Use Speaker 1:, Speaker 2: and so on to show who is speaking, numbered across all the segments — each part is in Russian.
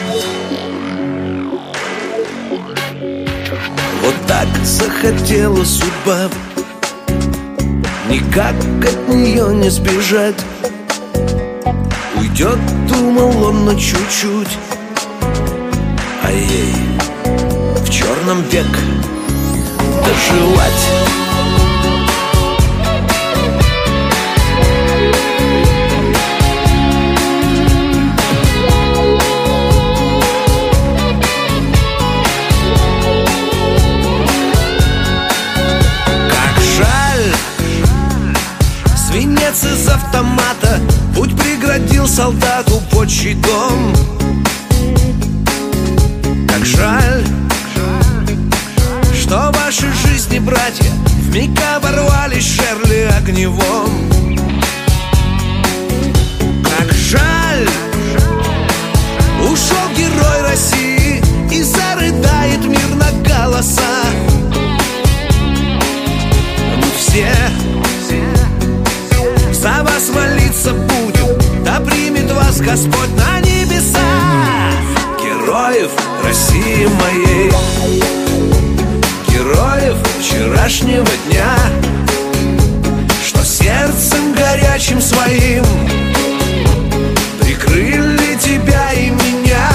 Speaker 1: Вот так захотела судьба, никак от нее не сбежать. Уйдет, думал он, на чуть-чуть, а ей в черном век доживать. Свинец из автомата путь преградил солдату под щитом. Как жаль, что ваши жизни, братья, вмиг оборвались Шерли Огневом. Как жаль, ушел герой России, и зарыдает мир на голоса. Мы все за вас молиться будем, да примет вас Господь на небеса. Героев России моей, героев вчерашнего дня, что сердцем горячим своим прикрыли тебя и меня.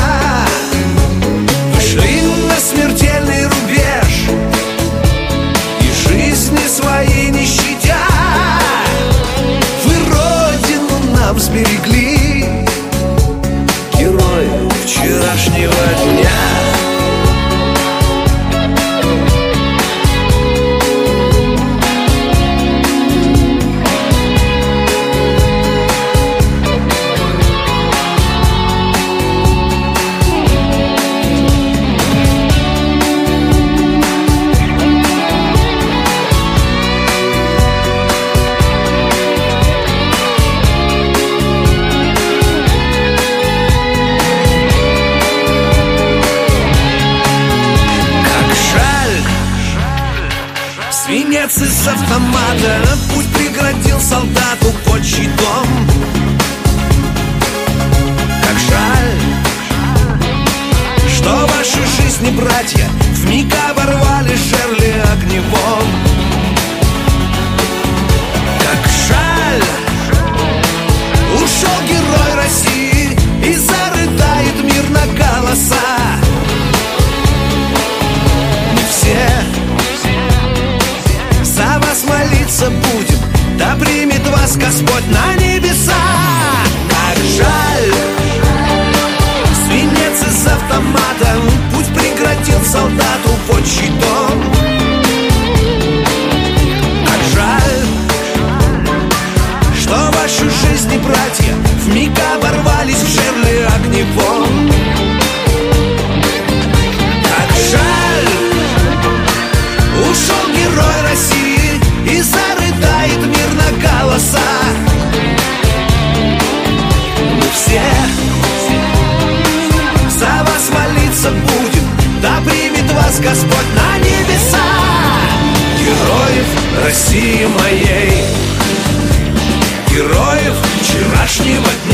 Speaker 1: Вышли на смертельный рубеж и жизни свои не щадя. Нам сберегли героев вчерашнего дня. Свинец из автомата путь преградил солдату под щитом. Как жаль, что ваши жизни, братья, вмиг оборвали Шерли Огневом. Как жаль, ушел герой России, и зарыдает мир на голоса. Мы все за вас молиться будем, да примет вас Господь на небеса. Как жаль, свинец из автомата путь преградил солдату под щитом. Как жаль, что ваши жизни, братья, вмиг оборвались в Шерли Огневом. Как жаль, ушел герой России, и зарыдает мир на голоса. Мы все за вас молиться будем, да примет вас Господь на небеса. Героев России моей, героев вчерашнего дня,